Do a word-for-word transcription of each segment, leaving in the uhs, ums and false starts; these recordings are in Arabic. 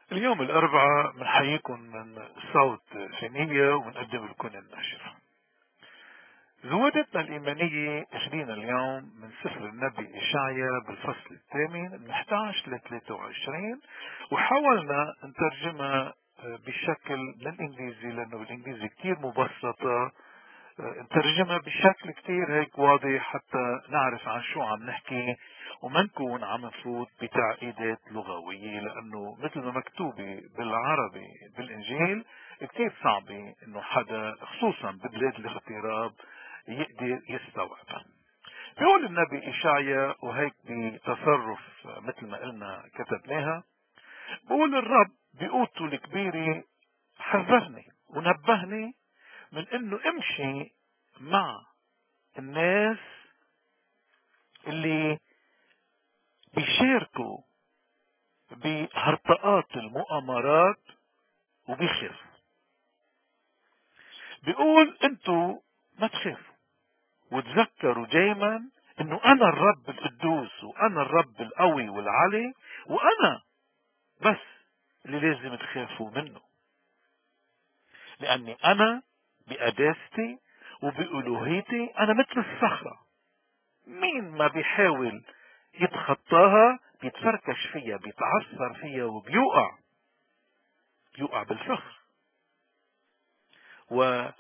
اليوم الأربعاء بنحييكم من صوت فينية وبنقدم لكم النشر. زودتنا الإيمانية اخذينا اليوم من سفر النبي إشعيا بالفصل الثامن من احد عشر ل ثلاثة وعشرين، وحاولنا نترجمها بشكل بالإنجليزي لأنه بالإنجليزي كتير مبسطة، نترجمها بشكل كتير هيك واضح حتى نعرف عن شو عم نحكي وما نكون عم نفوت بتعقيدات لغوية، لأنه مثل ما مكتوبة بالعربي بالإنجيل كتير صعبة إنه حدا خصوصا ببلاد الاغتراب يقدر يستوعبها. بيقول النبي إشعيا وهيك بتصرف مثل ما قلنا كتبناها، بيقول الرب بقوته الكبيرة حذرني ونبهني من انه امشي مع الناس اللي بيشاركوا بهرطقات المؤامرات وبيخافوا. بيقول انتوا ما تخافوا وتذكروا دايما انه انا الرب القدوس وانا الرب القوي والعلي، وانا بس اللي لازم تخافوا منه، لاني انا بقداستي وبألوهيتي انا مثل الصخرة، مين ما بيحاول يتخطاها بيتفركش فيها بيتعثر فيها وبيوقع بيوقع بالفخر. وهيك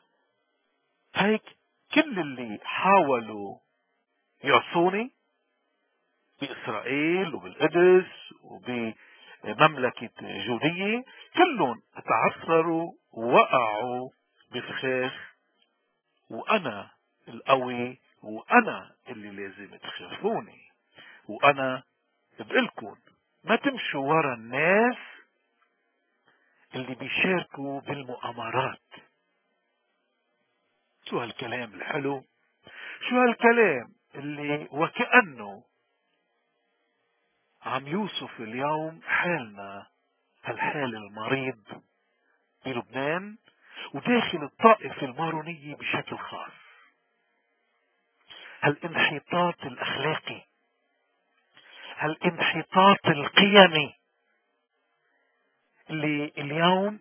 كل اللي حاولوا يعصوني بإسرائيل وبالقدس وبمملكة جودية كلهم تعثروا ووقعوا بفخاخ، وأنا القوي وأنا اللي لازم تخافوني، وأنا بقلكن ما تمشوا ورا الناس اللي بيشاركوا بالمؤامرات. شو هالكلام الحلو، شو هالكلام اللي وكأنه عم يوصف اليوم حالنا، هالحال المريض بلبنان وداخل الطائفة المارونية بشكل خاص، هالانحطاط الأخلاقي، هالانحطاط القيمي اللي اليوم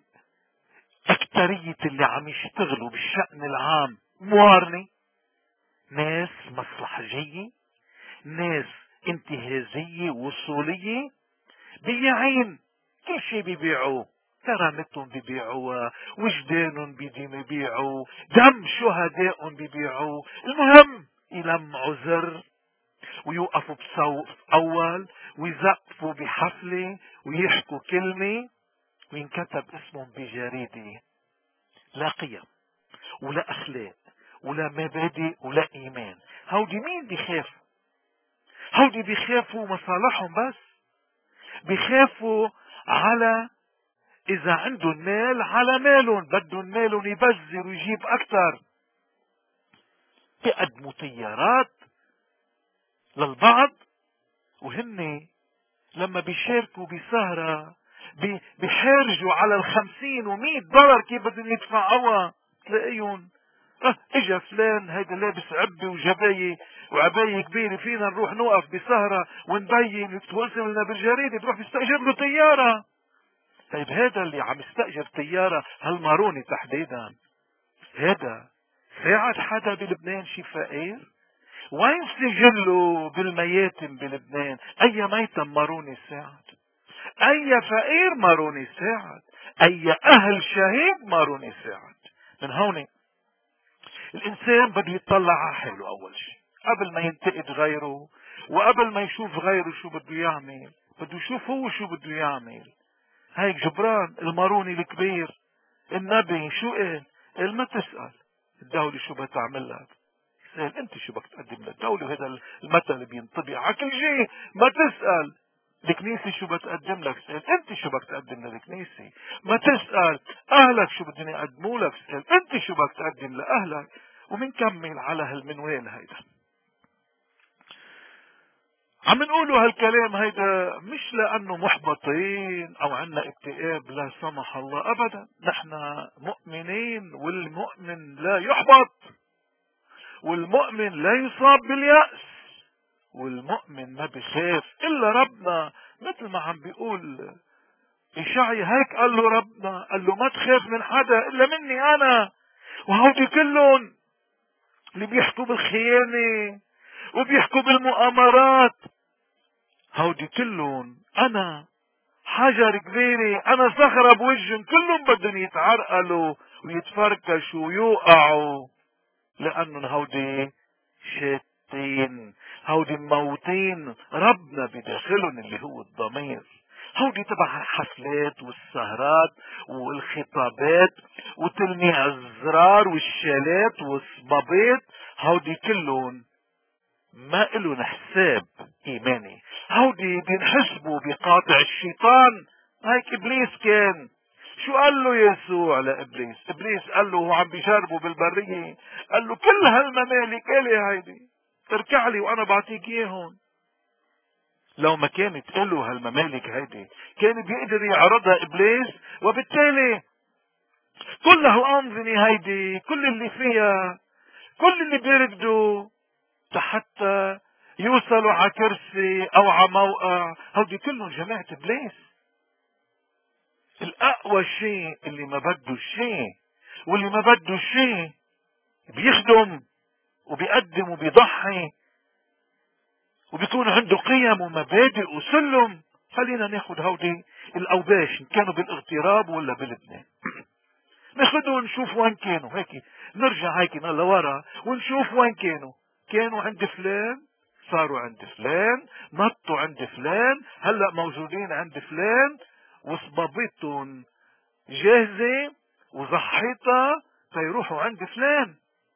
أكترية اللي عم يشتغلوا بالشأن العام موارنة، ناس مصلحجية، ناس انتهازية وصولية، بياعين كل شيء بيبيعوه، كرامتهم بيبيعوها، وجدانهم بدهم يبيعوا، دم شهدائهم بيبيعوه، المهم يلمعوا زر ويوقفوا بصوت أول ويزقفوا بحفلة ويحكوا كلمة وينكتب اسمهم بجريدة. لا قيم ولا أخلاق ولا مبادئ ولا إيمان. هودي مين بيخافوا؟ هودي بيخافوا مصالحهم بس، بيخافوا على إذا عندهم مال على مالهم، بدهم مالهم يبذر ويجيب أكثر، بيقدموا طيارات للبعض، وهن لما بيشاركوا بسهرة بيحرجوا على الخمسين ومية دولار كيف بدهم يدفعوها. تلاقيهم اه اجا فلان هيدا لابس عبي وجباية وعباية كبيرة، فينا نروح نوقف بسهرة ونبين يتوصل لنا بالجريدة، بروح بيستأجر له طيارة. طيب هذا اللي عم يستأجر طيارة هالماروني تحديدا، هذا ساعد حدا بلبنان شي فقير؟ وين سجله بالمياتم بلبنان؟ اي ميتم ماروني ساعد؟ اي فقير ماروني ساعد؟ اي اهل شهيد ماروني ساعد؟ من هون الانسان بده يطلع على حاله اول شيء قبل ما ينتقد غيره، وقبل ما يشوف غيره شو بده يعمل بده يشوف هو شو بده يعمل. هيك جبران الماروني الكبير النبي شو قال؟ قال ما تسأل الدولة شو بتعمل لك، سأل انت شو بدك تقدم للدولة. وهذا المثل اللي بينطبق على كل شيء، ما تسأل الكنيسة شو بتقدم لك، سأل انت شو بدك تقدم للكنيسة. ما تسأل اهلك شو بدهم يقدموا لك، سأل انت شو بدك تقدم لاهلك. ومنكمل على هالمنوال هيدا. عم نقولوا هالكلام هيدا مش لانه محبطين او عنا اكتئاب، لا سمح الله ابدا، نحن مؤمنين والمؤمن لا يحبط، والمؤمن لا يصاب باليأس، والمؤمن ما بيخاف الا ربنا، مثل ما عم بيقول إشعيا هيك قال له ربنا، قال له ما تخاف من حدا إلا مني أنا. وهودي كلهم اللي بيحكوا بالخيانة وبيحكوا بالمؤامرات، هودي كلهم أنا حجر كبيرة، أنا صخرة بوجهن، كلهم بدهم يتعرقلوا ويتفركشوا ويوقعوا، لأنهم هودي شاتين، هودي موتين ربنا بداخلهم اللي هو الضمير. هودي تبع الحفلات والسهرات والخطابات وتلميع الزرار والشالات والصبابات، هودي كلهم ما إلهم حساب إيماني. هودي بينحسبوا بقاطع الشيطان. هيك إبليس كان شو قال له يسوع لإبليس؟ إبليس قال له هو عم بيجربه بالبرية، قال له كل هالممالك إلي هيدي، تركع لي وأنا بعطيك إياهم. لو ما كانت له هالممالك هيدي كان بيقدر يعرضها إبليس، وبالتالي كل هالأنظمة هيدي كل اللي فيها كل اللي بيركضوا حتى يوصلوا على كرسي أو على موقع، هودي كلهم جماعة إبليس. الأقوى شيء اللي ما بده شيء، واللي ما بده شيء بيخدم وبيقدم وبيضحي وبيكون عنده قيم ومبادئ وسلم. خلينا ناخد هودي الأوباش، إن كانوا بالاغتراب ولا بلبنان، ناخدهم نشوف وين كانوا. هيك نرجع هيك لورا ونشوف وين كانوا. كانوا عند فلان، صاروا عند فلان، نطوا عند فلان، هلأ موجودين عند فلان، وصبابتهم جاهزة وضحيتها تيروحوا عند فلان.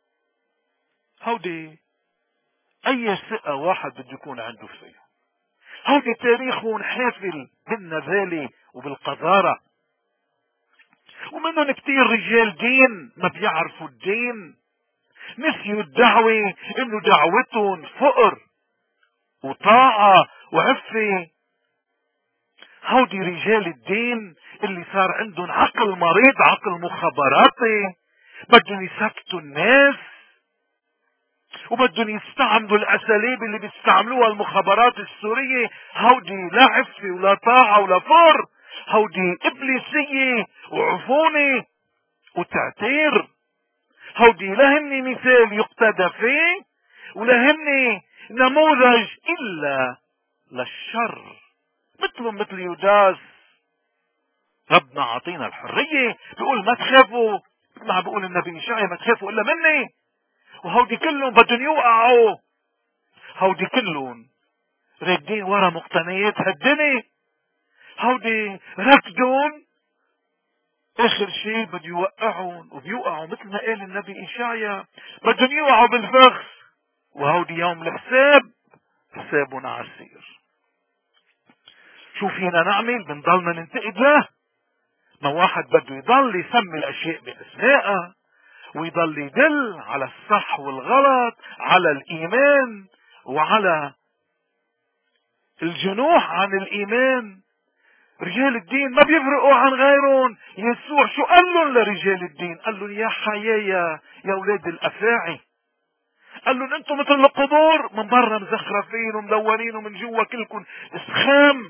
هودي أي ثقة واحد بده يكون عنده فيها. هودي تاريخهم حافل بالنذالة وبالقذارة، ومنهم كتير رجال دين ما بيعرفوا الدين، نسيوا الدعوة انه دعوتهم فقر وطاعة وعفة. هودي رجال الدين اللي صار عندهم عقل مريض، عقل مخابراتي، بدهم يسكتوا الناس وبدهم يستعملوا الاساليب اللي بيستعملوها المخابرات السورية. هودي لا عفة ولا طاعة ولا فقر، هودي ابليسية وعفونة وتعتير. هودي لا هني مثال يقتدى فيه ولا هني نموذج الا للشر، مثلهم مثل يوداس. ربنا عطينا الحرية، بيقول ما تخافوا، ما بيقول النبي إشعيا ما تخافوا الا مني. وهودي كلهم بدهم يوقعوا، هودي كلهم راكدين ورا مقتنيات هالدنيا، هودي ركضون اخر شيء بده يوقعهم، وبيوقعوا مثل ما قال النبي إشعيا بدهم يوقعوا بالفخ، وهودي يوم الحساب حسابنا عسير. شو فينا نعمل؟ بنضلنا ننتقد له؟ ما واحد بده يضل يسمي الاشياء باسمائها ويضل يدل على الصح والغلط، على الايمان وعلى الجنوح عن الايمان. رجال الدين ما بيفرقوا عن غيرهم. يسوع شو قال لهم لرجال الدين؟ قال لهم يا حيايا يا اولاد الافاعي، قال لهم انتم مثل القبور، من برا مزخرفين وملونين ومن جوا كلكم اسخام.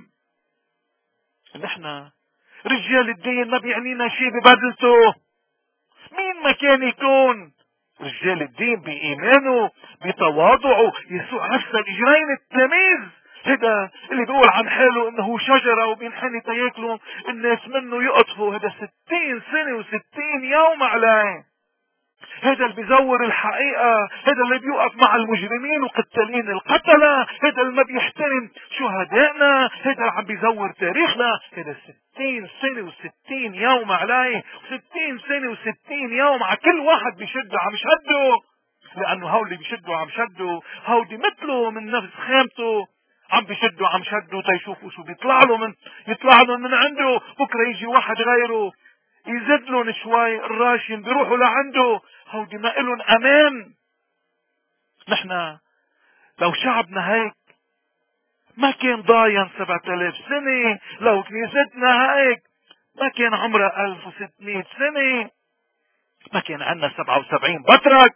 نحن رجال الدين ما بيعنينا شيء ببدلته، مين ما كان يكون رجال الدين بإيمانه بتواضعه. يسوع أرسل إجرين التلاميذ، هذا اللي بيقول عن حاله انه شجرة وبينحني تياكلوا الناس منه يقطفوا، هذا ستين سنة وستين يوم عليه. هذا اللي بيزور الحقيقة، هذا اللي بيوقف مع المجرمين وقتالين القتلة، هذا اللي ما بيحترم شهدائنا، هذا اللي عم بيزور تاريخنا. هذا ستين سنة وستين يوم عليه، وستين سنة وستين يوم على كل واحد بيشده عم شده، لأنه هول اللي بيشدوا عم شدوا هودي مثله من نفس خامته، عم بيشدوا عم شدوا تيشوفوا شو بيطلع له من يطلع له من عنده. بكره يجي واحد غيره يزد لهم شوي الراشين بيروحوا لعنده. هودي ما إلهم امان. نحن لو شعبنا هيك ما كان ضاين سبعة آلاف سنة، لو كنيستنا هيك ما كان عمرها ألف وستمائة سنة، ما كان عندنا سبعة وسبعين بطرك،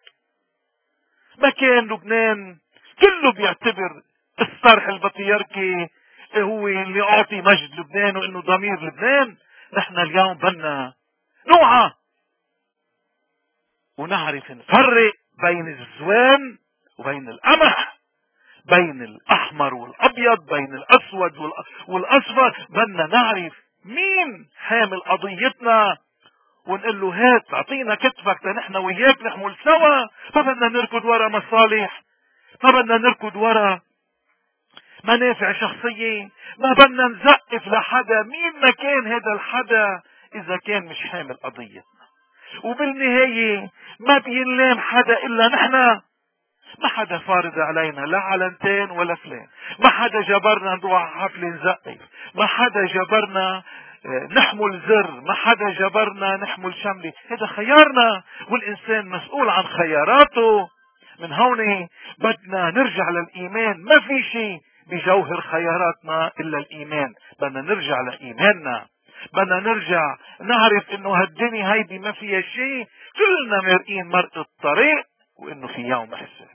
ما كان لبنان كله بيعتبر الصرح البطيركي هو اللي اعطي مجد لبنان وانه ضمير لبنان. نحن اليوم بدنا نوعى ونعرف نفرق بين الزوان وبين القمح، بين الاحمر والابيض، بين الاسود والاصفر. بدنا نعرف مين حامل قضيتنا ونقول له هات اعطينا كتفك نحن وياك نحمل سوا. ما بدنا نركض ورا مصالح، ما بدنا نركض ورا منافع شخصية، ما بدنا نزقف لحدا مين ما كان هذا الحدا اذا كان مش حامل قضيتنا. وبالنهاية ما بينلام حدا الا نحن. ما حدا فارض علينا لا علنتين ولا فلان، ما حدا جبرنا نروح حفلة نزقف، ما حدا جبرنا نحمل زر، ما حدا جبرنا نحمل شملة. هذا خيارنا والإنسان مسؤول عن خياراته. من هون بدنا نرجع للإيمان. ما في شيء بجوهر خياراتنا إلا الإيمان. بدنا نرجع لإيماننا، بدنا نرجع نعرف إنه هالدنيا هيدي ما فيها شيء، كلنا مرقين مرق الطريق وإنه في يوم حساب.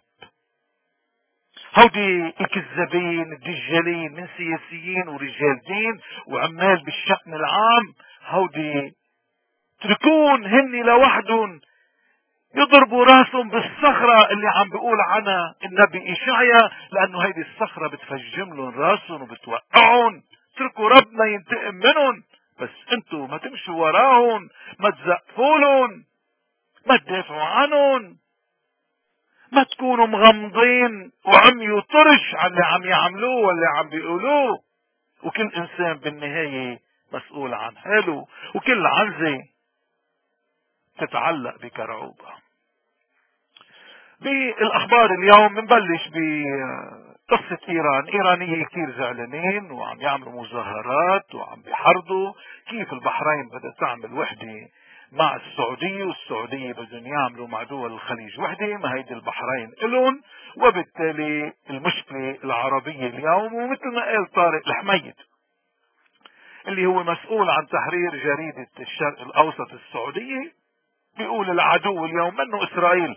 هودي الكذابين الدجالين من سياسيين ورجال دين وعمال بالشأن العام، هودي تركون هني لوحدهم يضربوا راسهم بالصخرة اللي عم بيقول عنها النبي إشعيا، لأنه هيدي الصخرة بتفجم لهم راسهم وبتوقعهم. تركوا ربنا ينتقم منهم، بس انتوا ما تمشوا وراهم، ما تزقفوا لهم، ما تدافعوا عنهم، ما تكونوا مغمضين وعميوا طرش على اللي عم يعملوه واللي عم بيقولوه. وكل انسان بالنهاية مسؤول عن حاله، وكل عنزة تتعلق بكرعوبة. بالاخبار اليوم بنبلش بقصة ايران. ايرانية كتير زعلانين وعم يعملوا مظاهرات وعم بيحرضوا كيف البحرين بدها تعمل وحدة مع السعودية، والسعودية بدهم يعملوا مع دول الخليج وحدة. ما هيدي البحرين إلهم، وبالتالي المشكلة العربية اليوم. ومثل ما قال طارق الحميد اللي هو مسؤول عن تحرير جريدة الشرق الأوسط السعودية، بيقول العدو اليوم منه إسرائيل،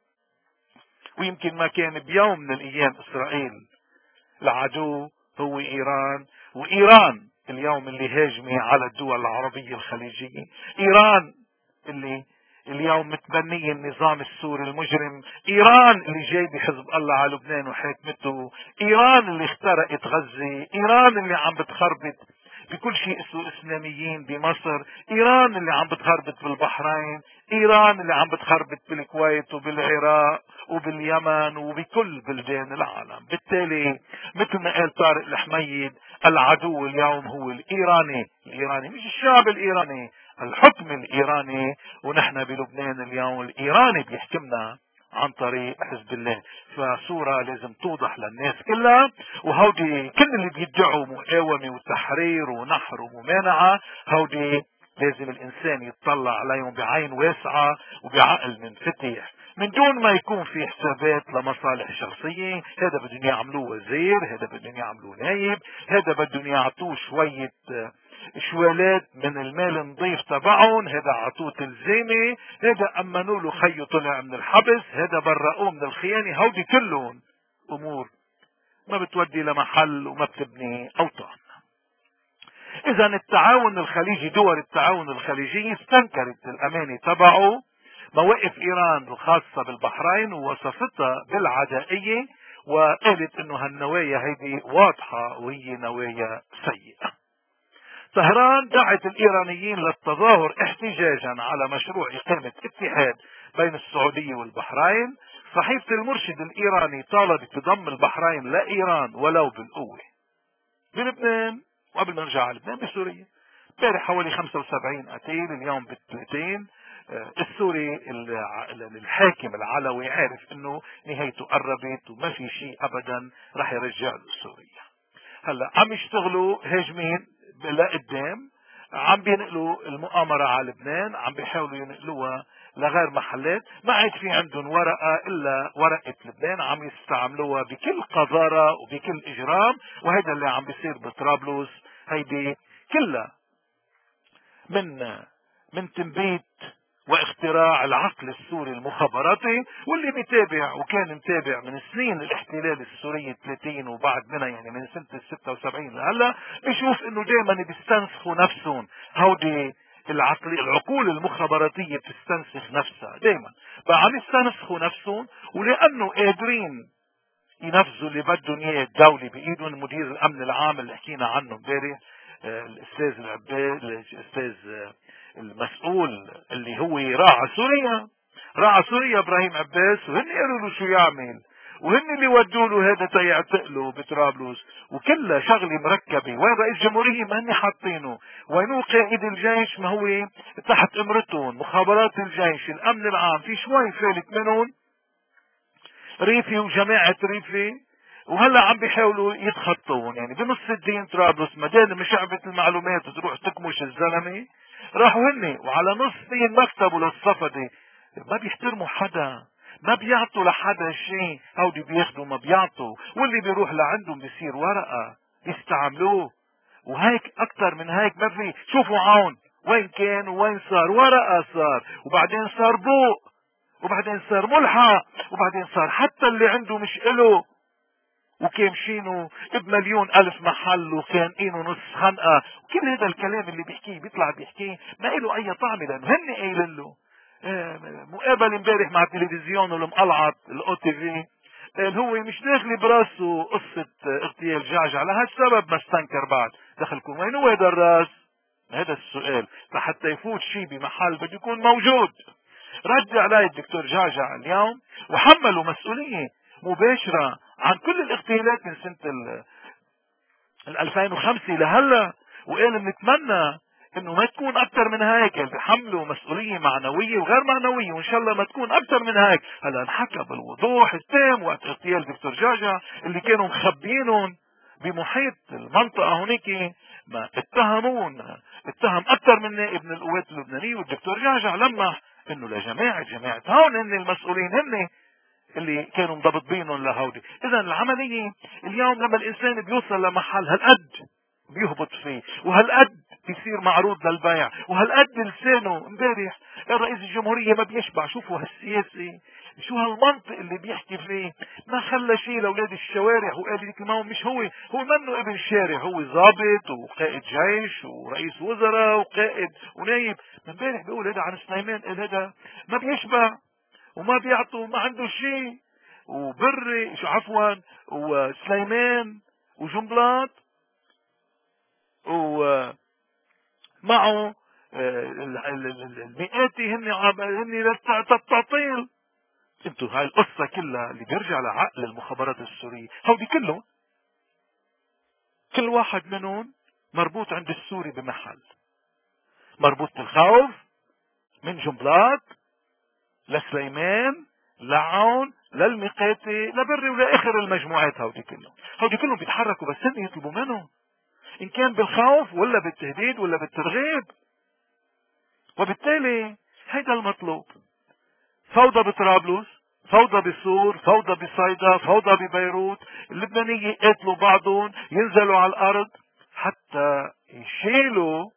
ويمكن ما كان بيوم من الأيام إسرائيل. العدو هو إيران، وإيران اليوم اللي هاجمة على الدول العربية الخليجية. إيران اللي اليوم متبنية النظام السوري المجرم. إيران اللي جاي بحزب الله على لبنان وحاكمته. إيران اللي اخترقت غزة. إيران اللي عم بتخربط بكل شيء اسمه اسلاميين بمصر. إيران اللي عم بتخربط بالبحرين. إيران اللي عم بتخربط بالكويت وبالعراق وباليمن وبكل بلدان العالم. بالتالي مثل ما قال طارق الحميد، العدو اليوم هو الإيراني. الإيراني مش الشعب الإيراني، الحكم الإيراني. ونحن بلبنان اليوم الإيراني بيحكمنا عن طريق حزب الله. فصورة لازم توضح للناس كلها. وهودي كل اللي بيدعوا مقاومة وتحرير ونحر وممانعة، هودي لازم الإنسان يتطلع عليهم بعين واسعة وبعقل منفتح، من دون ما يكون في حسابات لمصالح شخصية. هذا بدهم يعملوه وزير، هذا بدهم يعملوه نايب، هذا بدهم يعطوه شوية شوالات من المال النظيف تبعهم، هذا عطوه تلزيمة، هذا امنوا له خيه طلع من الحبس، هذا برئوه من الخيانة. هودي كلهم امور ما بتودي لمحل وما بتبني اوطان. اذا التعاون الخليجي، دول التعاون الخليجي استنكرت الامانة تبعه مواقف ايران الخاصة بالبحرين ووصفتها بالعدائية، وقالت انه هالنوايا هيدي واضحة وهي نوايا سيئة. طهران دعت الإيرانيين للتظاهر احتجاجا على مشروع إقامة اتحاد بين السعودية والبحرين. صحيفة المرشد الإيراني طالبت بضم البحرين لإيران ولو بالقوة. بلبنان، وقبل ما نرجع على لبنان، بسوريا امبارح حوالي خمسة وسبعين قتيل، اليوم بالثلاثين. السوري الحاكم العلوي عارف انه نهايته قربت وما في شيء ابدا رح يرجع له سوريا. هلا عم يشتغلوا هاجمين لقدام، عم بينقلوا المؤامرة على لبنان، عم بيحاولوا ينقلوها لغير محلات. ما عاد في عندهم ورقة إلا ورقة لبنان، عم يستعملوها بكل قذارة وبكل إجرام. وهذا اللي عم بيصير بطرابلس، هيدي كلها من من تنبيت واختراع العقل السوري المخابراتي، واللي بيتابع وكان متابع من سنين الاحتلال السوري ثلاثين وبعد منها يعني من سنة ستة وسبعين لهلا، بيشوف انه دائما بيستنسخوا نفسهم. هودي العقل العقول المخابراتية بتستنسخ نفسها دائما، بقى عم يستنسخوا نفسهم، ولانه قادرين ينفذوا اللي بدهم اياه الدولة بايدهم. مدير الامن العام اللي حكينا عنه امبارح الاستاذ العباد، الاستاذ المسؤول اللي هو راعى سوريا، راعى سوريا ابراهيم عباس، وهن قالوا له شو يعمل، وهن اللي ودوا له هذا تيعتقله بطرابلس، وكلها شغله مركبه. وين رئيس جمهوريه؟ ما هن حاطينه. وينو قائد الجيش؟ ما هو تحت امرتهم مخابرات الجيش، الامن العام، في شوي فالت منهم ريفي وجماعه ريفي، وهلا عم بيحاولوا يتخطون. يعني بنص الدين طرابلس مدام مشعبة المعلومات تروح تكمش الزلمه، راحوا هن وعلى نص دين مكتبه للصفدي. ما بيحترموا حدا، ما بيعطوا لحدا شيء، هودي بياخدوا ما بيعطوا، واللي بيروح لعندهم بيصير ورقه بيستعملوه. وهيك اكتر من هيك ما في. شوفوا عون وين كان وين صار، ورقه صار، وبعدين صار بوق، وبعدين صار ملحق، وبعدين صار حتى اللي عنده مش إله، وكامشينه بمليون ألف محل وخانقينه نص خنقة. وكل هذا الكلام اللي بيحكيه بيطلع بيحكيه ما له أي طعم، لأنه هن قايلين له. مقابل امبارح مع التلفزيون والمقلعط الأو تي في، قال هو مش داخل براسه قصة اغتيال جعجع، لهالسبب ما استنكر بعد. دخلكم وين هو هذا الراس؟ هذا السؤال. لحتى يفوت شيء بمحل بده يكون موجود. رد علي الدكتور جعجع اليوم وحملوا مسؤولية مباشرة عن كل الاغتيالات من سنة ال ألفين وخمسة لهلا، وقال بنتمنى انه ما تكون اكثر من هيك. يعني بحملوا مسؤولية معنوية وغير معنوية، وان شاء الله ما تكون اكثر من هيك. هلا انحكى بالوضوح التام وقت اغتيال دكتور جعجع اللي كانوا مخبينهم بمحيط المنطقة هونيك، ما اتهمون اتهم اكثر من نائب من القوات اللبنانية، والدكتور جعجع لمح انه لجماعة جماعة هون هن المسؤولين، هن اللي كانوا مضبطينهم لهودي. اذا العملية اليوم لما الانسان بيوصل لمحل هالقد بيهبط فيه، وهالقد بيصير معروض للبيع، وهالقد لسانه. امبارح رئيس الجمهورية ما بيشبع. شوفوا هالسياسي، شو هالمنطق اللي بيحكي فيه. ما خلى شيء لاولاد الشوارع، وقال لك ما هو مش هو هو منه ابن الشارع، هو ضابط وقائد جيش ورئيس وزراء وقائد ونايب. امبارح بيقول هذا عن سليمان، قال هذا ما بيشبع وما بيعطوا، ما عنده شيء. وبري شو عفوا وسليمان وجنبلاط ومعه المئات هن هن للتعطيل. انتوا هاي القصة كلها اللي بيرجع لعقل المخابرات السورية، هودي كلهم كل واحد منهم مربوط عند السوري بمحل، مربوط بالخوف من جنبلاط لسليمان لعون للمقاتي لبري ولاخر المجموعات. هودي كلهم هودي كلهم بيتحركوا بس هن يطلبوا منهم، ان كان بالخوف ولا بالتهديد ولا بالترغيب. وبالتالي هيدا المطلوب. فوضى بطرابلس، فوضى بسور، فوضى بصيدا، فوضى ببيروت. اللبنانيين يقتلوا بعضهم، ينزلوا على الارض حتى يشيلوا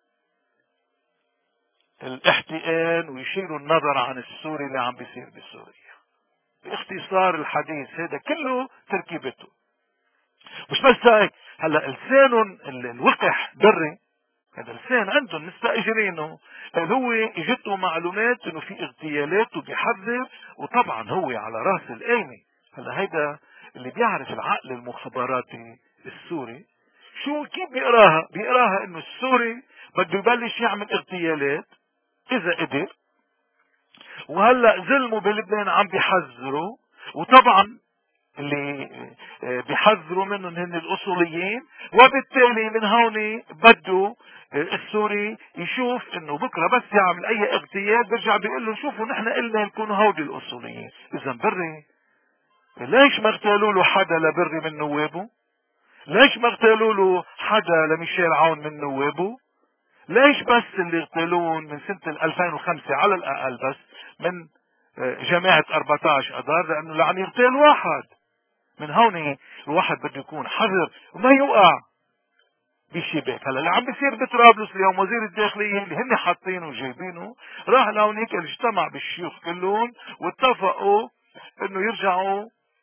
الاحتئال ويشيلوا النظر عن السوري اللي عم بيصير بسوريا. باختصار الحديث هذا كله تركيبته. مش بس هيك، هلا لسانهم الوقح بري، هذا لسان عندهم مستأجرينه. هو اجته معلومات انه في اغتيالات وبيحذر، وطبعا هو على راس القايمة. هلا هيدا اللي بيعرف العقل المخابراتي السوري شو كيف بيقراها، بيقراها انه السوري بده يبلش يعمل اغتيالات اذا قدر، وهلا ظلموا بلبنان عم بيحذروا، وطبعا اللي بيحذروا منهم هن الاصوليين. وبالتالي من هون بده السوري يشوف انه بكره بس يعمل اي اغتيال بيرجع بيقول له شوفوا نحن قلنا لكم هودي الاصوليين. اذا بري ليش ما اغتالوا له حدا لبري من نوابه؟ ليش ما اغتالوا له حدا لميشيل عون من نوابه؟ ليش بس اللي اغتالون من سنة ألفين وخمسة على الاقل بس من جماعة أربعة عشر اذار؟ لانه لعم يغتال واحد. من هون الواحد بده يكون حذر وما يوقع بشباك. هلا اللي عم بيصير بطرابلس اليوم وزير الداخلية اللي هن حاطينه وجايبينه راح لهونيك اجتمع بالشيوخ كلهم واتفقوا انه يرجعوا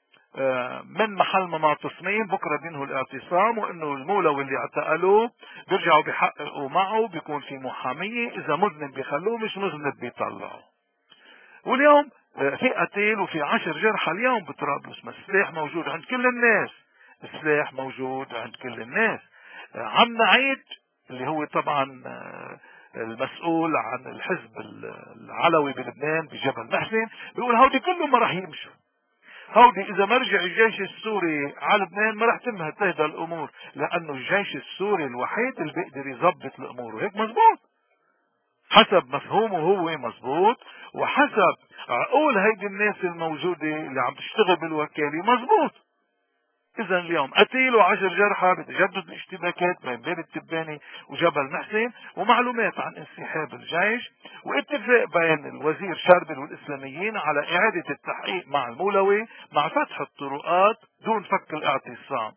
من محل ما معتصمين بكره بينهوا الاعتصام، وانه المولوي اللي اعتقلوه بيرجعوا بيحققوا معه، بيكون في محاميه، اذا مذنب بيخلوه، مش مذنب بيطلعوا. واليوم في قتيل وفي عشر جرحى اليوم بطرابلس، ما السلاح موجود عند كل الناس، السلاح موجود عند كل الناس. عم نعيد اللي هو طبعا المسؤول عن الحزب العلوي بلبنان بجبل محسن بيقول هودي كلهم ما راح يمشوا، هودي اذا ما رجع الجيش السوري على لبنان ما راح تم تهدى الامور، لانه الجيش السوري الوحيد اللي بيقدر يظبط الامور. وهيك مزبوط حسب مفهومه هو، مزبوط، وحسب عقول هيدي الناس الموجودة اللي عم تشتغل بالوكالة مزبوط. اذا اليوم قتيل وعشر جرحى، بتجدد الاشتباكات بين باب التباني وجبل محسن، ومعلومات عن انسحاب الجيش، واتفاق بين الوزير شربل والاسلاميين على اعادة التحقيق مع المولوي مع فتح الطرقات دون فك الاعتصام.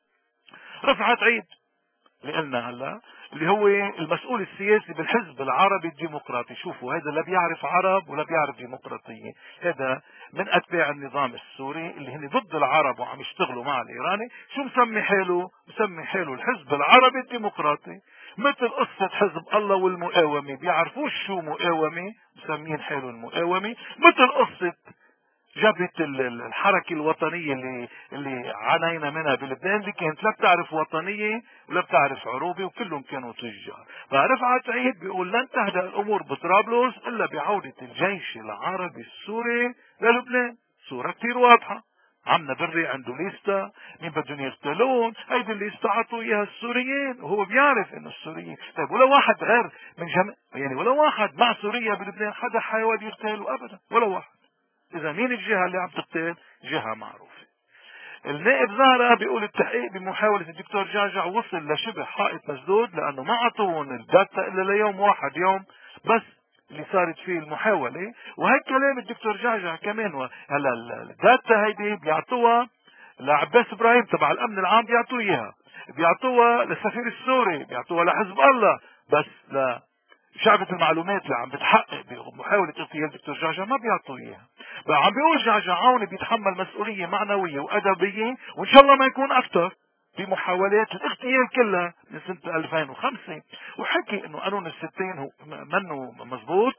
رفعت عيد اللي قلنا هلا اللي هو المسؤول السياسي بالحزب العربي الديمقراطي. شوفوا هذا لا بيعرف عرب ولا بيعرف ديمقراطية، هذا من اتباع النظام السوري اللي هن ضد العرب وعم يشتغلوا مع الايراني. شو مسمي حاله؟ مسمي حاله الحزب العربي الديمقراطي، مثل قصة حزب الله والمقاومة، بيعرفوش شو مقاومة، مسمين حاله المقاومة، مثل قصة جبهة الحركة الوطنية اللي اللي عانينا منها بلبنان، اللي كانت لا بتعرف وطنية ولا بتعرف عروبة وكلهم كانوا تجار. فرفعت عيد بيقول لن تهدأ الأمور بطرابلس إلا بعودة الجيش العربي السوري للبنان. صورة كتير واضحة. عمنا بري عنده ليستا مين بدهم يغتالون، هيدي الليستا عطوا اياها السوريين، وهو بيعرف انه السوريين. طيب ولا واحد غير من جميع يعني ولا واحد مع سوريا بلبنان حدا حيوان يغتالوا ابدا، ولا واحد. اذا مين الجهة اللي عم تقتل؟ جهة معروفة. النائب زهرة بيقول التحقيق بمحاولة الدكتور جعجع وصل لشبه حائط مسدود، لانه ما عطوهم الداتا الا ليوم واحد، يوم بس اللي صارت فيه المحاولة. وهي كلام الدكتور جعجع كمان. هلا الداتا هيدي بيعطوها لعباس ابراهيم تبع الامن العام، بيعطوه اياها، بيعطوها للسفير السوري، بيعطوها لحزب الله، بس لا شعبة المعلومات اللي عم بتحقق بمحاولة اغتيال الدكتور جعجع ما بيعطوا اياها. بقى عم بيقول جعجع عون بيتحمل مسؤولية معنوية وادبية، وان شاء الله ما يكون اكثر، بمحاولات الاغتيال كلها من سنة ألفين وخمسة. وحكي انه قانون الستين هو منه مزبوط،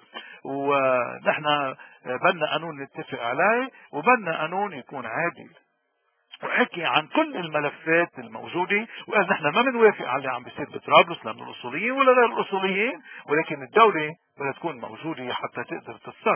ونحن بدنا قانون نتفق عليه، وبدنا قانون يكون عادل. وحكي عن كل الملفات الموجودة، وقال نحن ما بنوافق على اللي عم بيصير بطرابلس لا من الاصوليين ولا غير الاصوليين، ولكن الدولة بدها تكون موجودة حتى تقدر تتصرف.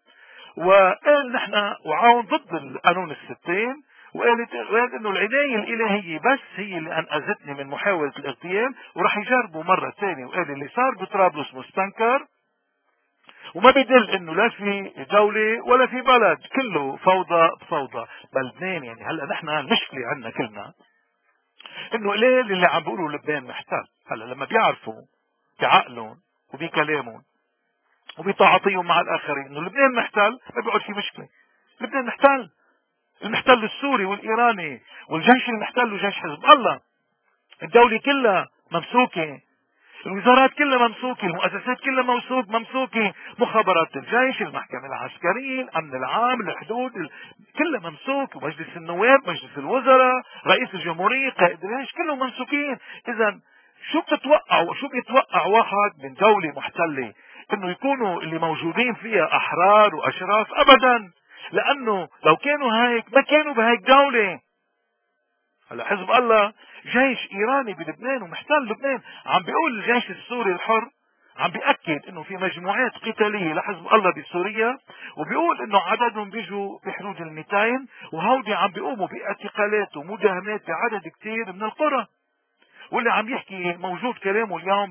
وقال نحن وعاون ضد القانون الستين، وقالت قال انه العناية الالهية بس هي اللي انقذتني من محاولة الاغتيال، وراح يجربوا مرة ثانية. وقال اللي صار بطرابلس مستنكر، وما بدل انه لا في دولة ولا في بلد، كله فوضى بفوضى. بل لبنان يعني هلا نحن المشكلة عندنا كلنا انه قليل اللي عم بيقولوا لبنان محتل. هلا لما بيعرفوا بعقلهم وبكلامهم وبتعاطيهم مع الاخرين انه لبنان محتل، ما بيقعد في مشكلة. لبنان محتل، المحتل السوري والايراني والجيش المحتل وجيش حزب الله، الدولة كلها ممسوكة، الوزارات كلها ممسوكة، المؤسسات كلها موسوك ممسوكة، مخابرات الجيش، المحكمة العسكرية، الأمن العام، الحدود، ال... كلها ممسوك، ومجلس النواب، مجلس الوزراء، رئيس الجمهورية، قائد الجيش، كلهم ممسوكين. إذا شو بتتوقع وشو بيتوقع واحد من دولة محتلة إنه يكونوا اللي موجودين فيها أحرار وأشراف؟ أبدا، لأنه لو كانوا هيك ما كانوا بهيك دولة. هلا حزب الله جيش ايراني بلبنان ومحتل لبنان. عم بيقول الجيش السوري الحر، عم بيأكد انه في مجموعات قتالية لحزب الله بسوريا، وبيقول انه عددهم بيجوا بحدود المئتين، وهودي عم بيقوموا باعتقالات ومداهمات بعدد كتير من القرى. واللي عم يحكي موجود كلامه اليوم ب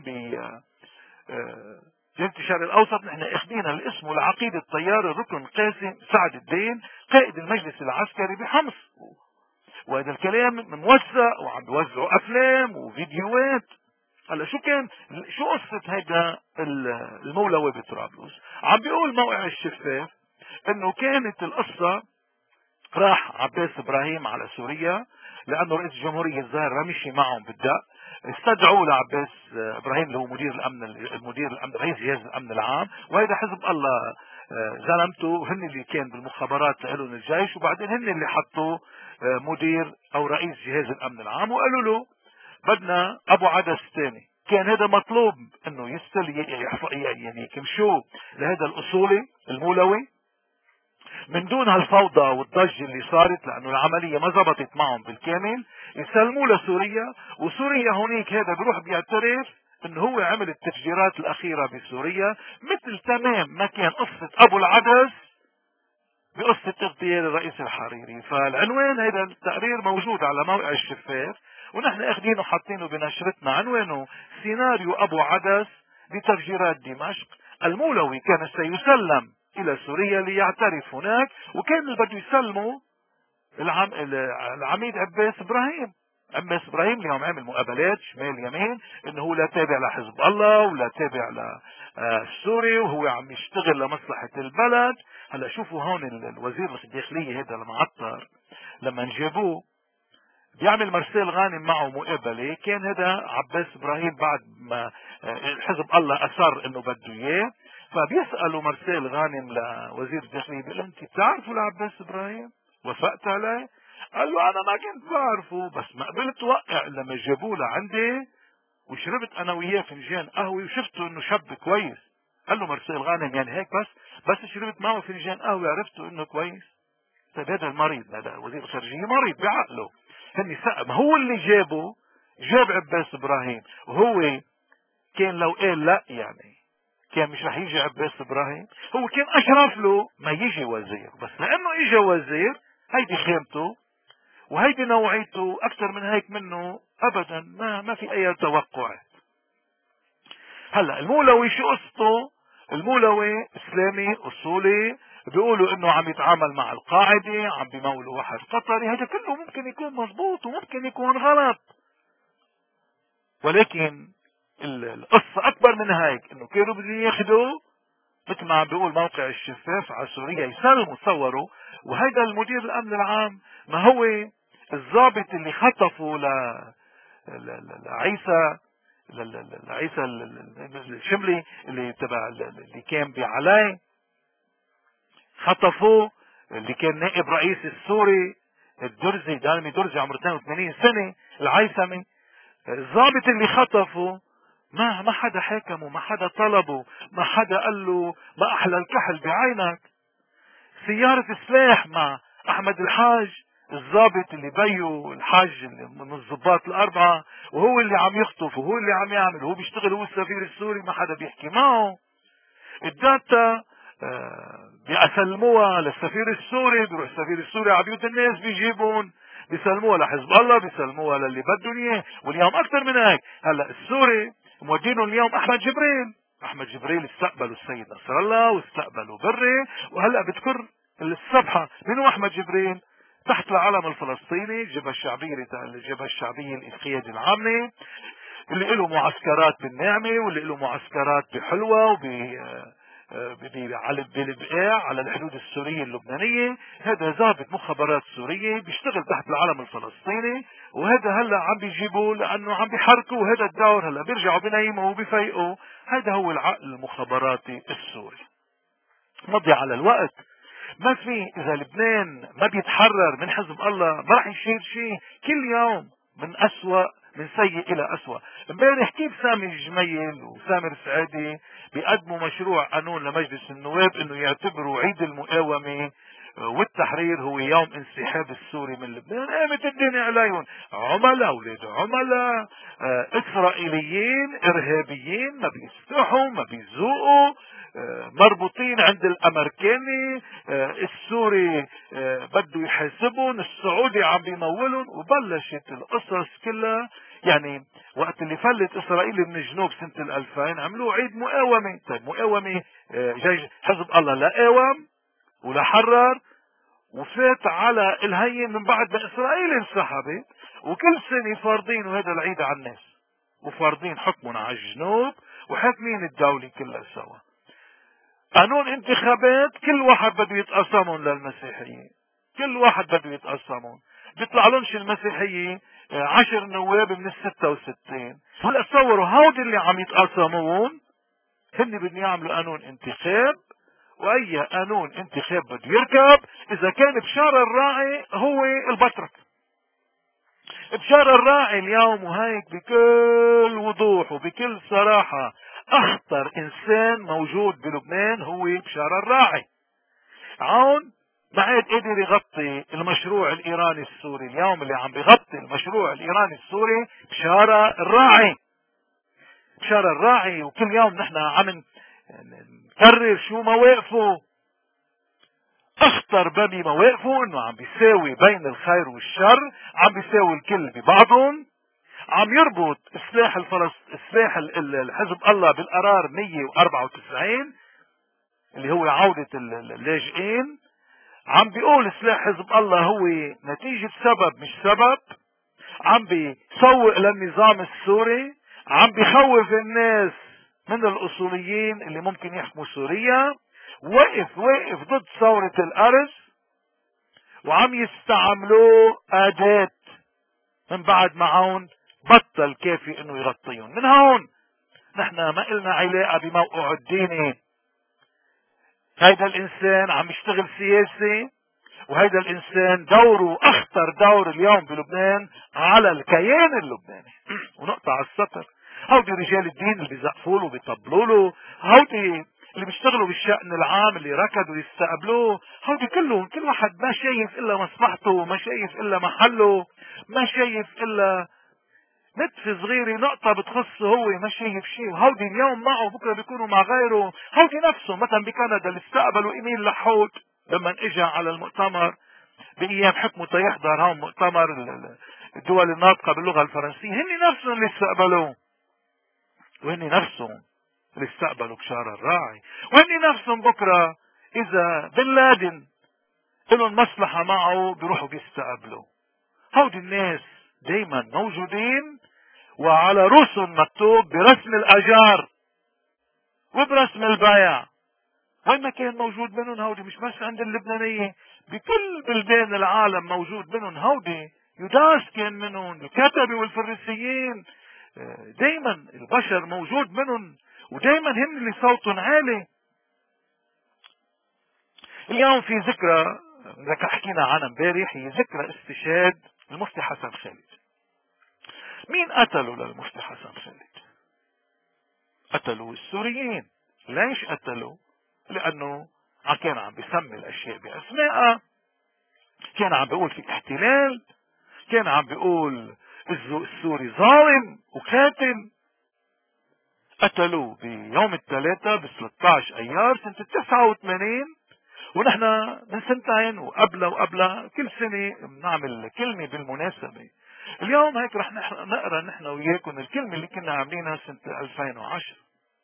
جريدة الشرق الاوسط. نحن اخذينا الاسم والعقيدة الطيار الركن قاسم سعد الدين قائد المجلس العسكري بحمص، وهذا الكلام موزع وعم بيوزعوا افلام وفيديوهات. هلا شو كان شو قصة هيدا المولوي بطرابلس؟ عم بيقول موقع الشفاف انه كانت القصة راح عباس ابراهيم على سوريا لانه رئيس الجمهورية الظاهر ما مشي معهم بالدق، استدعوا لعباس ابراهيم اللي هو مدير الامن المدير الامن رئيس جهاز الامن العام، وهذا حزب الله زلمته، هن اللي كان بالمخابرات لهم الجيش، وبعدين هن اللي حطوا مدير او رئيس جهاز الامن العام، وقالوا له بدنا ابو عدس ثاني. كان هذا مطلوب انه يستل يعني يكمشوه لهذا الاصولي المولوي من دون هالفوضى والضجة اللي صارت، لانه العملية ما زبطت معهم بالكامل، يسلموه لسوريا، وسوريا هونيك هذا بيروح بيعترف انه هو عمل التفجيرات الاخيرة بسوريا، مثل تمام ما كان قصة ابو العدس بقصة اغتيال الرئيس الحريري. فالعنوان هذا التقرير موجود على موقع الشفاف، ونحن اخذينه وحاطينه بنشرتنا، عنوانه سيناريو ابو عدس لتفجيرات دمشق. المولوي كان سيسلم الى سوريا ليعترف هناك، وكان اللي بده يسلمه العم... العميد عباس ابراهيم. عباس ابراهيم اليوم عامل مقابلات شمال يمين انه هو لا تابع لحزب الله ولا تابع لسوري، وهو عم يشتغل لمصلحة البلد. هلا شوفوا هون الوزير الداخلية هذا المعطر لما جابوه بيعمل مرسال غانم معه مقابلة، كان هذا عباس ابراهيم بعد ما حزب الله اصر انه بده اياه، فبيسألوا مرسال غانم لوزير الداخلية بيقول له انت بتعرفوا لعباس ابراهيم؟ وافقت عليه؟ قال له انا ما كنت بعرفه، بس ما قبلت وقع الا لما جابوه لعندي وشربت انا وياه فنجان قهوه وشفته انه شاب كويس. قال له مرسال غانم يعني هيك بس بس شربت معه فنجان قهوه عرفته انه كويس؟ طيب هذا المريض، هذا وزير الخارجيه مريض بعقله. هني ما هو اللي جابه، جاب عباس ابراهيم، وهو كان لو قال لا يعني كان مش رح يجي عباس ابراهيم، هو كان اشرف له ما يجي وزير، بس لانه اجى وزير هيدي خيمته وهيدي نوعيته، اكثر من هيك منه ابدا ما ما في اي توقع. هلا المولوي شو قصته؟ المولوي اسلامي اصولي، بيقولوا انه عم يتعامل مع القاعدة، عم بيمولوا واحد قطري، هذا كله ممكن يكون مزبوط وممكن يكون غلط، ولكن القصة اكبر من هيك، انه كانوا بدهم ياخذوا مثل ما عم بيقول موقع الشفاف على سوريا يسلموا صوروا، وهيدا المدير الامن العام ما هو الضابط اللي خطفوا ل لعيسى لعيسى الشملي اللي تبع اللي كان بعلاي، خطفوه اللي كان نائب رئيس السوري الدرزي، دالمي درزي عمره اثنين وثمانين سنة العيسمي، الضابط اللي خطفه ما ما حدا حاكمه، ما حدا طلبه، ما حدا قال له ما احلى الكحل بعينك. سيارة سلاح مع احمد الحاج الضابط اللي بيو الحاج اللي من الضباط الاربعة، وهو اللي عم يخطف وهو اللي عم يعمل، وهو بيشتغل هو السفير السوري، ما حدا بيحكي معه. الداتا آه بيسلموها للسفير السوري، بيروح السفير السوري على بيوت الناس بيجيبون، بيسلموها لحزب الله، بيسلموها للي بدهم اياه. واليوم اكثر من هيك، هلا السوري مودينهم اليوم احمد جبريل، احمد جبريل استقبلوا السيد نصر الله واستقبلوا بري، وهلا بتكر الصفحه من هو احمد جبريل تحت العلم الفلسطيني، الجبهه الشعبيه الجبهه الشعبيه القيادة العامه، اللي له معسكرات بالنعمه واللي له معسكرات بحلوه وب على بالبقاع على الحدود السورية اللبنانية. هذا ضابط مخابرات سورية بيشتغل تحت العلم الفلسطيني، وهذا هلا عم بيجيبوه لانه عم بيحركوا، وهذا الدور هلا بيرجعوا بنيموا وبيفيقوا. هذا هو العقل المخابراتي السوري. مضي على الوقت، ما في اذا لبنان ما بيتحرر من حزب الله ما راح يصير شيء، كل يوم من اسوأ من سيء الى اسوأ. امبارح كيف سامي الجميل وسامر سعيدي بيقدموا مشروع قانون لمجلس النواب انه يعتبروا عيد المقاومة والتحرير هو يوم انسحاب السوري من لبنان. قامت الدنيا عليهم، عملاء اولاد عملاء اه اسرائيليين ارهابيين ما بيستحوا ما بيذوقوا، مربوطين عند الامريكاني، السوري بده يحاسبهم، السعودي عم بيمولهم، وبلشت القصص كلها. يعني وقت اللي فلت اسرائيل من الجنوب سنة الالفين عملوا عيد مقاومة. طيب مقاومة جاي حزب الله لا قاوم ولا حرر، وفات على الهين من بعد ما اسرائيل انسحبت، وكل سنة فارضين هذا العيد على الناس، وفارضين حكمهم على الجنوب وحاكمين الدولة كلها سوا. قانون انتخابات كل واحد بده يتقسمون للمسيحيين، كل واحد بده يتقسمون، بيطلع لهمش المسيحية عشر نواب من الستة وستين. هلا تصوروا هودي اللي عم يتقاسمون هن بدهم يعملوا قانون انتخاب، واي قانون انتخاب بده يركب اذا كان بشار الراعي هو البطرك. بشار الراعي اليوم وهيك بكل وضوح وبكل صراحة اخطر انسان موجود بلبنان هو بشار الراعي. عون ما عاد قدر يغطي المشروع الايراني السوري. اليوم اللي عم بيغطي المشروع الايراني السوري بشار الراعي. بشار الراعي، وكل يوم نحن عم نكرر شو مواقفه. اخطر بني مواقفه انه عم بيساوي بين الخير والشر، عم بيساوي الكل ببعضهم، عم يربط سلاح الفلس سلاح الحزب الله بالقرار مية واربعة وتسعين اللي هو عودة اللاجئين. عم بيقول سلاح حزب الله هو نتيجة سبب مش سبب، عم بيسوق للنظام السوري، عم بيخوف الناس من الاصوليين اللي ممكن يحكموا سوريا، وقف وقف ضد ثورة الارز، وعم يستعملوه اداة من بعد ما هون بطل كافي انه يغطيهم. من هون نحن ما إلنا علاقة بموقعه الديني. هيدا الانسان عم يشتغل سياسي، وهيدا الانسان دوره اخطر دور اليوم بلبنان على الكيان اللبناني. ونقطع على السطر. هودي رجال الدين اللي بيزقفوا له وبيطبلوا له، هودي اللي بيشتغلوا بالشأن العام اللي ركضوا يستقبلوه، هودي كلهم كل واحد ما شايف الا مصلحته، ما شايف الا محله، ما شايف الا نتفة صغيرة نقطة بتخصه هو، ما شايف شيء. هودي اليوم معه بكره بيكونوا مع غيره. هودي نفسه مثلا بكندا اللي استقبلوا ايميل لحوت لما اجى على المؤتمر بايام حكمه تيحضر هون مؤتمر الدول الناطقة باللغة الفرنسية، هن نفسهم اللي استقبلوه، وهن نفسهم اللي استقبلوا بشار الراعي، وهن نفسهم بكره اذا بن لادن لهم مصلحة معه بيروحوا بيستقبلوا. هودي الناس دايما موجودين وعلى رؤوسهم مكتوب برسم الاجار وبرسم البيع. وين ما كان موجود منهم هودي، مش بس عند اللبنانية، بكل بلدان العالم موجود منهم هودي. يوداس كان منهم، الكتبة والفريسيين، دايما البشر موجود منهم، ودايما هم اللي صوتهم عالي. اليوم في ذكرى ذكر حكينا عنها امبارح، هي ذكرى استشهاد المفتي حسن خالد. مين قتلوا للمفتي حسن خالد؟ قتلوا السوريين. ليش قتلوا؟ لانه كان عم بيسمي الاشياء باسمائها، كان عم بيقول في احتلال، كان عم بيقول السوري ظالم وكاتم. قتلوه بيوم الثلاثاء ب ثلاثة عشر ايار سنة تسعة وثمانين، ونحن من سنتين وقبلها وقبلها كل سنة بنعمل كلمة بالمناسبة. اليوم هيك رح نقرا نحن وياكم الكلمة اللي كنا عاملينها سنة ألفين وعشرة،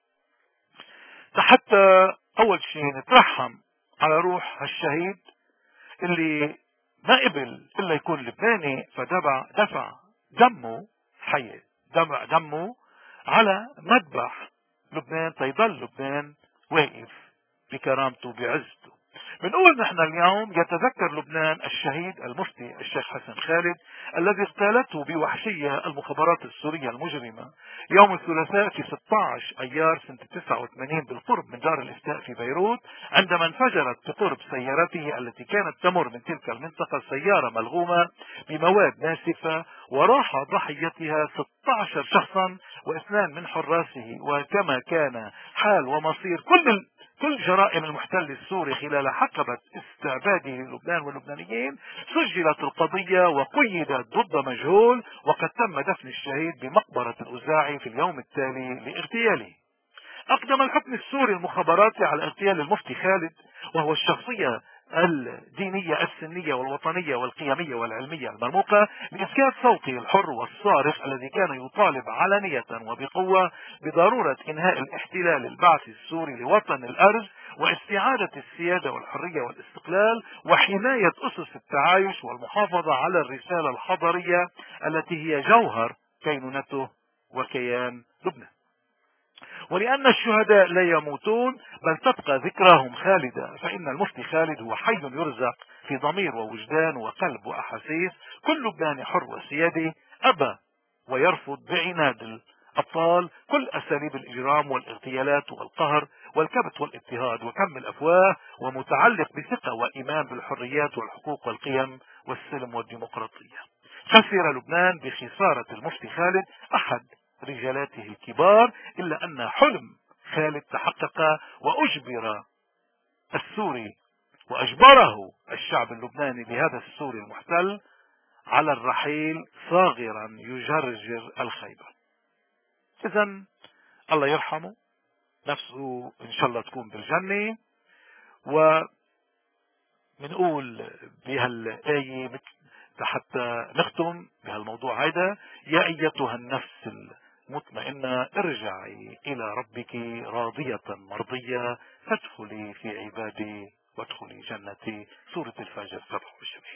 حتى اول شيء نترحم على روح هالشهيد اللي ما قبل الا يكون لبناني، فدفع دفع دمه حي دمع دمه على مذبح لبنان تيضل لبنان واقف بكرامته بعزته. بنقول نحن اليوم يتذكر لبنان الشهيد المفتي الشيخ حسن خالد الذي اغتالته بوحشية المخابرات السورية المجرمة يوم الثلاثاء في ستة عشر ايار سنة تسعة وثمانين بالقرب من دار الافتاء في بيروت، عندما انفجرت بقرب سيارته التي كانت تمر من تلك المنطقة سيارة ملغومة بمواد ناسفة، وراح ضحيتها ستة عشر شخصا واثنان من حراسه. وكما كان حال ومصير كل كل جرائم المحتل السوري خلال حقبة استعباده للبنان واللبنانيين، سجلت القضية وقيدت ضد مجهول، وقد تم دفن الشهيد بمقبرة الأوزاعي في اليوم التالي لاغتياله. أقدم الحكم السوري المخابراتي على اغتيال المفتي خالد، وهو الشخصية الدينية السنية والوطنية والقيمية والعلمية المرموقة، بإسكات صوته الحر والصارخ الذي كان يطالب علانية وبقوة بضرورة إنهاء الاحتلال البعثي السوري لوطن الأرز واستعادة السيادة والحرية والاستقلال وحماية أسس التعايش والمحافظة على الرسالة الحضارية التي هي جوهر كينونته وكيان لبنان. ولأن الشهداء لا يموتون بل تبقى ذكراهم خالدة، فإن المفتي خالد هو حي يرزق في ضمير ووجدان وقلب وأحاسيس. كل لبناني حر وسيادي أبى ويرفض بعناد الأبطال كل أساليب الإجرام والاغتيالات والقهر والكبت والاضطهاد وكم الأفواه، ومتعلق بثقة وإيمان بالحريات والحقوق والقيم والسلم والديمقراطية. خسر لبنان بخسارة المفتي خالد أحد رجالاته الكبار، إلا أن حلم خالد تحقق، وأجبر السوري وأجبره الشعب اللبناني بهذا السوري المحتل على الرحيل صاغرا يجرجر الخيبة. إذن الله يرحمه، نفسه إن شاء الله تكون بالجنة. ومنقول بهالآية حتى نختم بهالموضوع هذا: يا أيتها النفس المطمئنة ارجعي إلى ربك راضية مرضية فادخلي في عبادي وادخلي جنتي. سورة الفجر سبعة وعشرين.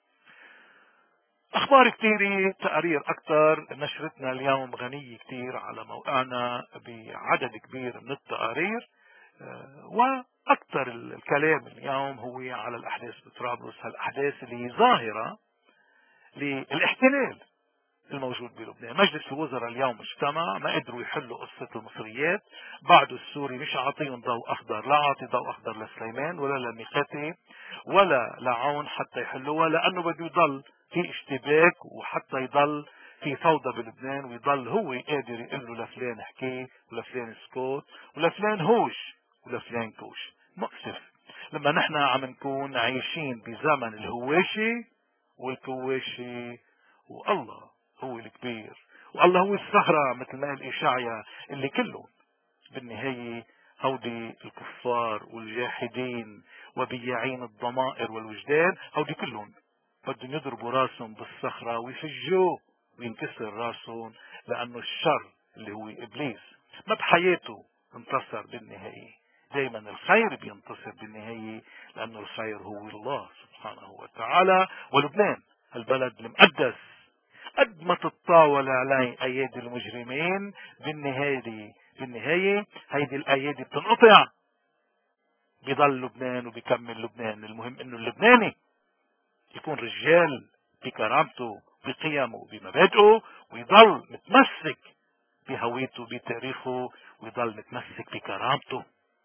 أخبار كثيرة، تقارير أكثر. نشرتنا اليوم غنية كثير على موقعنا بعدد كبير من التقارير، وأكثر الكلام اليوم هو على الأحداث بطرابلس، هالأحداث اللي ظاهرة للاحتلال الموجود بلبنان. مجلس الوزراء اليوم اجتمع، ما قدروا يحلوا قصة المصريات. بعد السوري مش عاطيهم ضوء أخضر، لا عاطي ضوء أخضر لسليمان ولا لميقاتي ولا لعون حتى يحلوها، لأنه بده يضل في اشتباك وحتى يضل في فوضى بلبنان، ويضل هو قادر يقول له لفلان احكي ولفلان اسكت ولفلان هوش ولفلان كوش. مؤسف لما نحن عم نكون عايشين بزمن الهواشي والكواشي، والله هو الكبير، والله هو الصخرة مثل ما قال إشعيا، اللي كلهم بالنهاية هودي الكفار والجاحدين وبياعين الضمائر والوجدان، هودي كلهم بدهم يضربوا راسهم بالصخرة ويفجوه وينكسر راسهم، لأنه الشر اللي هو إبليس ما بحياته انتصر بالنهاية. دايما الخير بينتصر بالنهاية، لأنه الخير هو الله سبحانه وتعالى. ولبنان البلد المقدس قد ما تتطاول عليه أيادي المجرمين، بالنهاية بالنهاية هيدي الأيادي بتنقطع، بيضل لبنان وبيكمل لبنان. المهم إنه اللبناني يكون رجال بكرامته بقيمه بمبادئه، ويضل متمسك بهويته بتاريخه، ويضل متمسك بكرامته،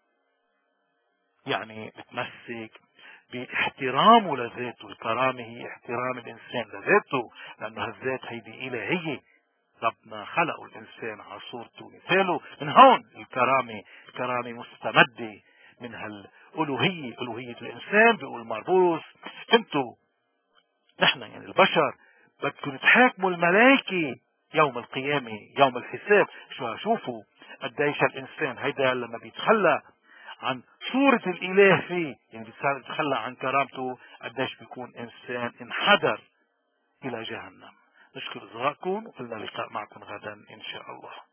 يعني متمسك باحترامه لذاته. الكرامة هي احترام الإنسان لذاته، لأنه هالذات هيدي إلهية، ربنا خلقوا الإنسان على صورته ومثاله. من هون الكرامة الكرامة مستمدة من هالألوهية، ألوهية الإنسان. بيقول مربوس انتو نحن يعني البشر بدكم تحاكموا الملائكة يوم القيامة يوم الحساب. شو شوفوا قديش الإنسان هيدا لما بيتخلى عن صورة الإله فيه، يعني بيتخلى عن كرامته، قديش بيكون إنسان انحدر إلى جهنم. نشكر إصغائكم، وقلنا لقاء معكم غدا إن شاء الله.